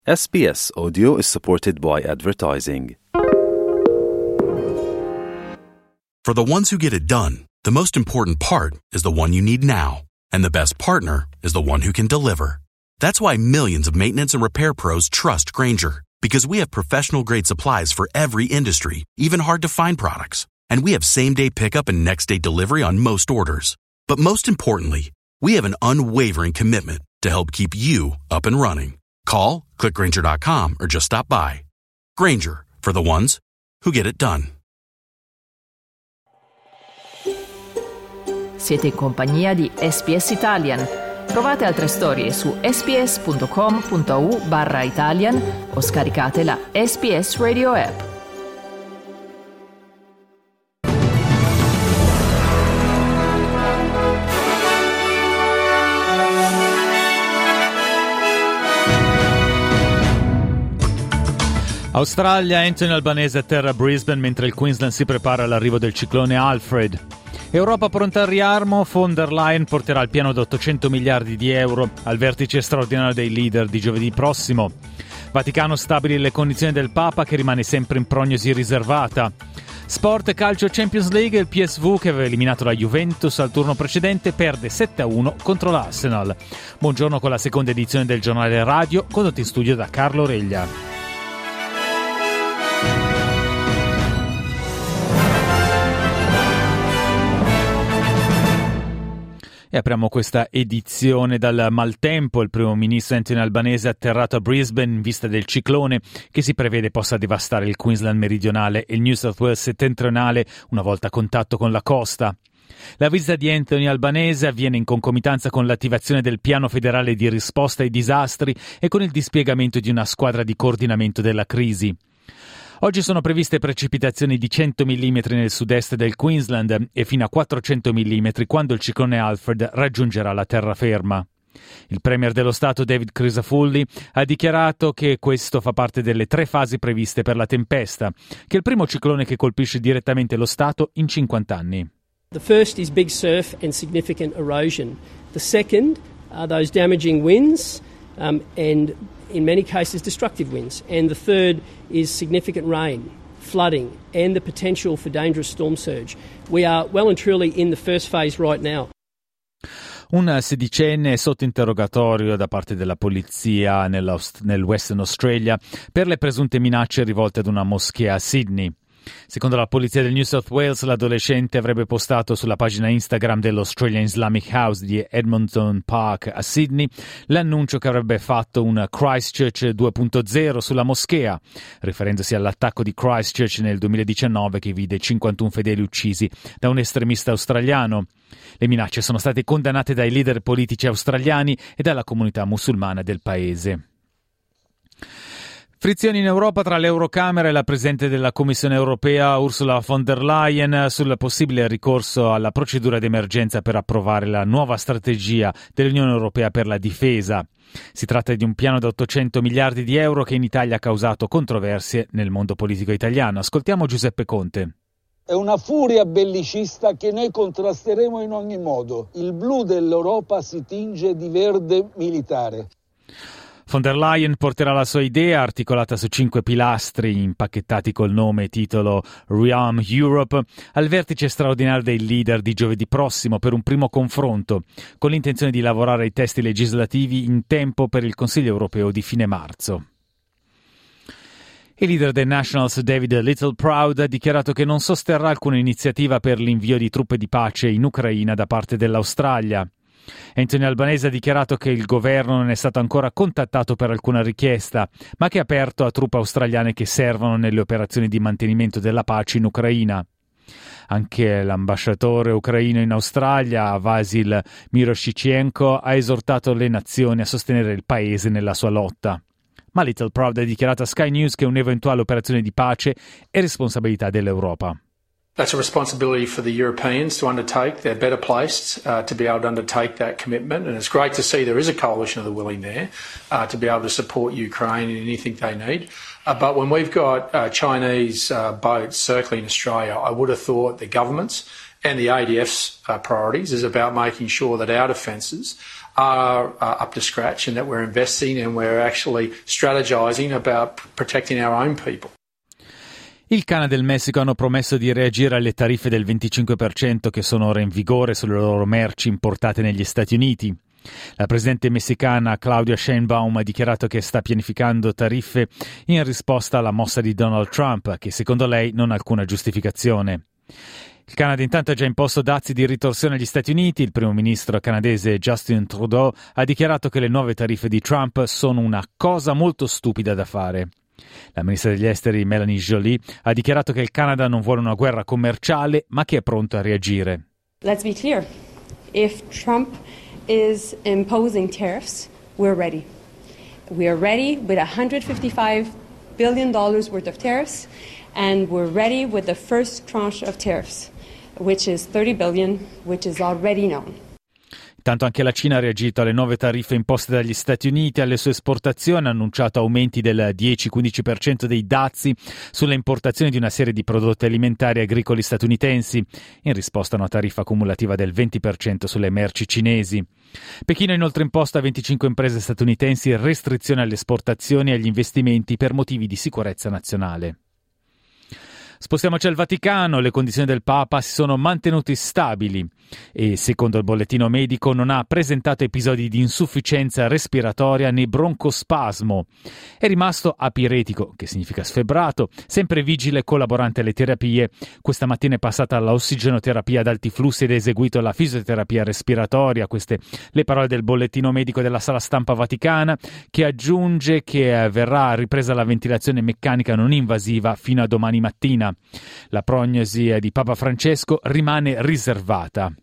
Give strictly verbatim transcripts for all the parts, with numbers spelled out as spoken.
S B S Audio is supported by advertising. For the ones who get it done, the most important part is the one you need now. And the best partner is the one who can deliver. That's why millions of maintenance and repair pros trust Grainger. Because we have professional-grade supplies for every industry, even hard-to-find products. And we have same-day pickup and next-day delivery on most orders. But most importantly, we have an unwavering commitment to help keep you up and running. Call, click Grainger dot com, or just stop by. Grainger, for the ones who get it done. Siete in compagnia di S B S Italian. Trovate altre storie su sbs.com.au barra Italian o scaricate la S B S Radio app. Australia, Anthony Albanese atterra a Brisbane mentre il Queensland si prepara all'arrivo del ciclone Alfred. Europa pronta al riarmo, von der Leyen porterà il piano da ottocento miliardi di euro al vertice straordinario dei leader di giovedì prossimo. Vaticano stabili le condizioni del Papa che rimane sempre in prognosi riservata. Sport e calcio Champions League, il P S V che aveva eliminato la Juventus al turno precedente perde sette a uno contro l'Arsenal. Buongiorno con la seconda edizione del giornale radio, condotto in studio da Carlo Reglia. E apriamo questa edizione dal maltempo. Il primo ministro Anthony Albanese è atterrato a Brisbane in vista del ciclone che si prevede possa devastare il Queensland meridionale e il New South Wales settentrionale una volta a contatto con la costa. La visita di Anthony Albanese avviene in concomitanza con l'attivazione del piano federale di risposta ai disastri e con il dispiegamento di una squadra di coordinamento della crisi. Oggi sono previste precipitazioni di cento millimetri nel sud-est del Queensland e fino a quattrocento millimetri quando il ciclone Alfred raggiungerà la terraferma. Il premier dello Stato David Crisafulli ha dichiarato che questo fa parte delle tre fasi previste per la tempesta, che è il primo ciclone che colpisce direttamente lo Stato in cinquanta anni. The first is big surf and significant erosion. The second are those damaging winds um, and in many cases destructive winds, and the third is significant rain, flooding and the potential for dangerous storm surge. We are well and truly in the first phase right now. Un sedicenne è sotto interrogatorio da parte della polizia nel Western Australia per le presunte minacce rivolte ad una moschea a Sydney. Secondo la polizia del New South Wales, l'adolescente avrebbe postato sulla pagina Instagram dell'Australian Islamic House di Edmonton Park a Sydney l'annuncio che avrebbe fatto un Christchurch due punto zero sulla moschea, riferendosi all'attacco di Christchurch nel duemiladiciannove che vide cinquantuno fedeli uccisi da un estremista australiano. Le minacce sono state condannate dai leader politici australiani e dalla comunità musulmana del paese. Frizioni in Europa tra l'Eurocamera e la Presidente della Commissione Europea Ursula von der Leyen sul possibile ricorso alla procedura d'emergenza per approvare la nuova strategia dell'Unione Europea per la difesa. Si tratta di un piano da ottocento miliardi di euro che in Italia ha causato controversie nel mondo politico italiano. Ascoltiamo Giuseppe Conte. È una furia bellicista che noi contrasteremo in ogni modo. Il blu dell'Europa si tinge di verde militare. Von der Leyen porterà la sua idea, articolata su cinque pilastri impacchettati col nome e titolo Rearm Europe, al vertice straordinario dei leader di giovedì prossimo per un primo confronto, con l'intenzione di lavorare ai testi legislativi in tempo per il Consiglio europeo di fine marzo. Il leader dei Nationals David Littleproud ha dichiarato che non sosterrà alcuna iniziativa per l'invio di truppe di pace in Ucraina da parte dell'Australia. Anthony Albanese ha dichiarato che il governo non è stato ancora contattato per alcuna richiesta, ma che è aperto a truppe australiane che servono nelle operazioni di mantenimento della pace in Ucraina. Anche l'ambasciatore ucraino in Australia, Vasil Miroshichenko, ha esortato le nazioni a sostenere il paese nella sua lotta. Ma Littleproud ha dichiarato a Sky News che un'eventuale operazione di pace è responsabilità dell'Europa. That's a responsibility for the Europeans to undertake. They're better placed uh, to be able to undertake that commitment, and it's great to see there is a coalition of the willing there uh, to be able to support Ukraine in anything they need. Uh, but when we've got uh, Chinese uh, boats circling Australia, I would have thought the governments and the A D F's uh, priorities is about making sure that our defences are uh, up to scratch and that we're investing and we're actually strategizing about protecting our own people. Il Canada e il Messico hanno promesso di reagire alle tariffe del venticinque per cento che sono ora in vigore sulle loro merci importate negli Stati Uniti. La presidente messicana Claudia Sheinbaum ha dichiarato che sta pianificando tariffe in risposta alla mossa di Donald Trump, che secondo lei non ha alcuna giustificazione. Il Canada intanto ha già imposto dazi di ritorsione agli Stati Uniti. Il primo ministro canadese Justin Trudeau ha dichiarato che le nuove tariffe di Trump sono una cosa molto stupida da fare. La ministra degli esteri Melanie Joly ha dichiarato che il Canada non vuole una guerra commerciale, ma che è pronto a reagire. Let's be clear. If Trump is imposing tariffs, we're ready. We are ready with one hundred fifty-five billion dollars worth of tariffs, and we're ready with the first tranche of tariffs, which is thirty billion dollars, which is already known. Intanto anche la Cina ha reagito alle nuove tariffe imposte dagli Stati Uniti alle sue esportazioni, ha annunciato aumenti del dieci-quindici per cento dei dazi sulle importazioni di una serie di prodotti alimentari e agricoli statunitensi, in risposta a una tariffa cumulativa del venti per cento sulle merci cinesi. Pechino ha inoltre imposto a venticinque imprese statunitensi restrizioni alle esportazioni e agli investimenti per motivi di sicurezza nazionale. Spostiamoci al Vaticano. Le condizioni del Papa si sono mantenute stabili e, secondo il bollettino medico, non ha presentato episodi di insufficienza respiratoria né broncospasmo. È rimasto apiretico, che significa sfebbrato, sempre vigile e collaborante alle terapie. Questa mattina è passata all'ossigenoterapia ad alti flussi ed ha eseguito la fisioterapia respiratoria. Queste le parole del bollettino medico della sala stampa vaticana, che aggiunge che verrà ripresa la ventilazione meccanica non invasiva fino a domani mattina. La prognosi di Papa Francesco rimane riservata.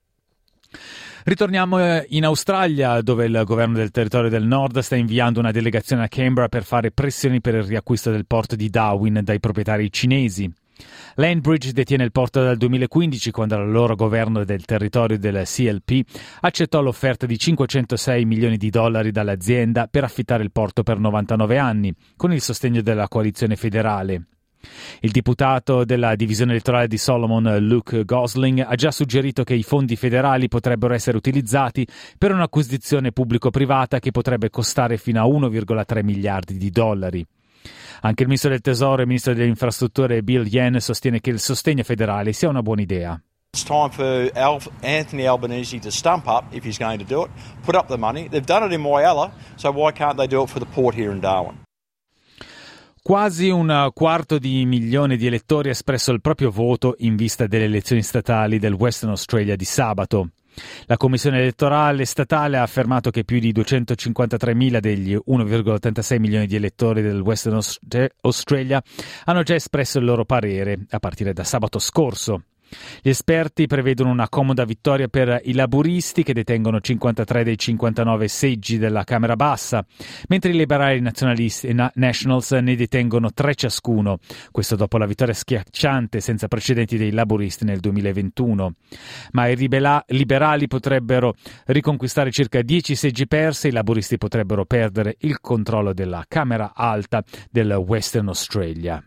Ritorniamo in Australia, dove il governo del territorio del nord sta inviando una delegazione a Canberra per fare pressioni per il riacquisto del porto di Darwin dai proprietari cinesi. Landbridge detiene il porto dal duemilaquindici, quando il loro governo del territorio del C L P accettò l'offerta di cinquecentosei milioni di dollari dall'azienda per affittare il porto per novantanove anni, con il sostegno della coalizione federale. Il deputato della divisione elettorale di Solomon, Luke Gosling, ha già suggerito che i fondi federali potrebbero essere utilizzati per un'acquisizione pubblico-privata che potrebbe costare fino a uno virgola tre miliardi di dollari. Anche il ministro del Tesoro e il ministro delle Infrastrutture Bill Yen sostiene che il sostegno federale sia una buona idea. It's time for Al- Anthony Albanese to stump up if he's going to do it, put up the money. They've done it in Whyalla, so why can't they do it for the port here in Darwin? Quasi un quarto di milione di elettori ha espresso il proprio voto in vista delle elezioni statali del Western Australia di sabato. La commissione elettorale statale ha affermato che più di duecentocinquantatremila degli uno virgola ottantasei milioni di elettori del Western Australia hanno già espresso il loro parere a partire da sabato scorso. Gli esperti prevedono una comoda vittoria per i laburisti, che detengono cinquantatré dei cinquantanove seggi della Camera Bassa, mentre i liberali nazionalisti e na- Nationals ne detengono tre ciascuno, questo dopo la vittoria schiacciante senza precedenti dei laburisti nel duemilaventuno. Ma i ribela- liberali potrebbero riconquistare circa dieci seggi persi e i laburisti potrebbero perdere il controllo della Camera Alta del Western Australia.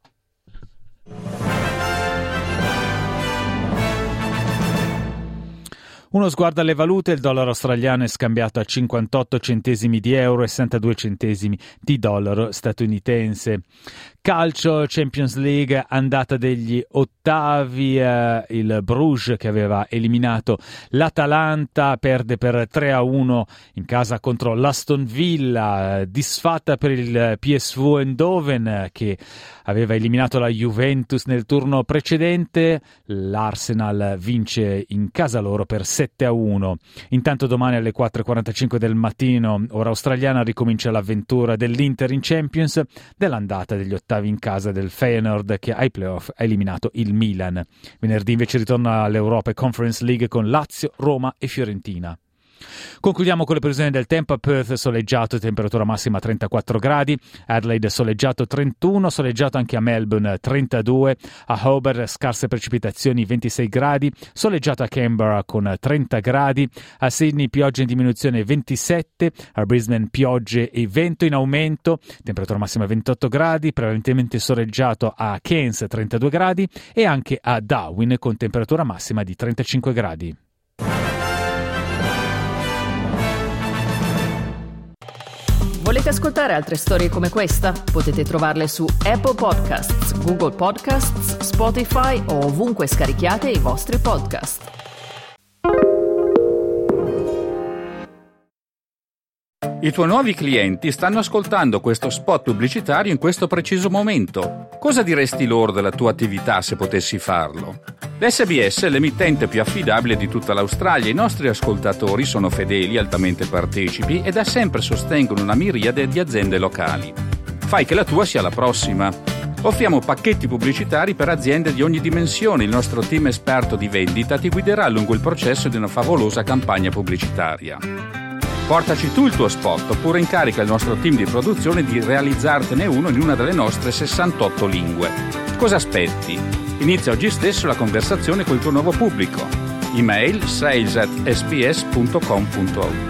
Uno sguardo alle valute: il dollaro australiano è scambiato a cinquantotto centesimi di euro e sessantadue centesimi di dollaro statunitense. Calcio, Champions League, andata degli ottavi, eh, il Bruges, che aveva eliminato l'Atalanta, perde per tre a uno in casa contro l'Aston Villa, disfatta per il P S V Eindhoven, che aveva eliminato la Juventus nel turno precedente. L'Arsenal vince in casa loro per sette a uno. Intanto domani alle quattro e quarantacinque del mattino, ora australiana, ricomincia l'avventura dell'Inter in Champions, dell'andata degli ottavi in casa del Feyenoord, che ai playoff ha eliminato il Milan. Venerdì invece ritorna all'Europa Conference League con Lazio, Roma e Fiorentina. Concludiamo con le previsioni del tempo. A Perth soleggiato, temperatura massima trentaquattro gradi, Adelaide soleggiato trentuno, soleggiato anche a Melbourne trentadue, a Hobart scarse precipitazioni ventisei gradi, soleggiato a Canberra con trenta gradi, a Sydney piogge in diminuzione ventisette, a Brisbane piogge e vento in aumento, temperatura massima ventotto gradi, prevalentemente soleggiato a Cairns trentadue gradi e anche a Darwin con temperatura massima di trentacinque gradi. Volete ascoltare altre storie come questa? Potete trovarle su Apple Podcasts, Google Podcasts, Spotify o ovunque scarichiate i vostri podcast. I tuoi nuovi clienti stanno ascoltando questo spot pubblicitario in questo preciso momento. Cosa diresti loro della tua attività se potessi farlo? L'S B S è l'emittente più affidabile di tutta l'Australia. I nostri ascoltatori sono fedeli, altamente partecipi e da sempre sostengono una miriade di aziende locali. Fai che la tua sia la prossima. Offriamo pacchetti pubblicitari per aziende di ogni dimensione. Il nostro team esperto di vendita ti guiderà lungo il processo di una favolosa campagna pubblicitaria. Portaci tu il tuo spot oppure incarica il nostro team di produzione di realizzartene uno in una delle nostre sessantotto lingue. Cosa aspetti? Inizia oggi stesso la conversazione col tuo nuovo pubblico. Email sales at s b s punto com punto a u.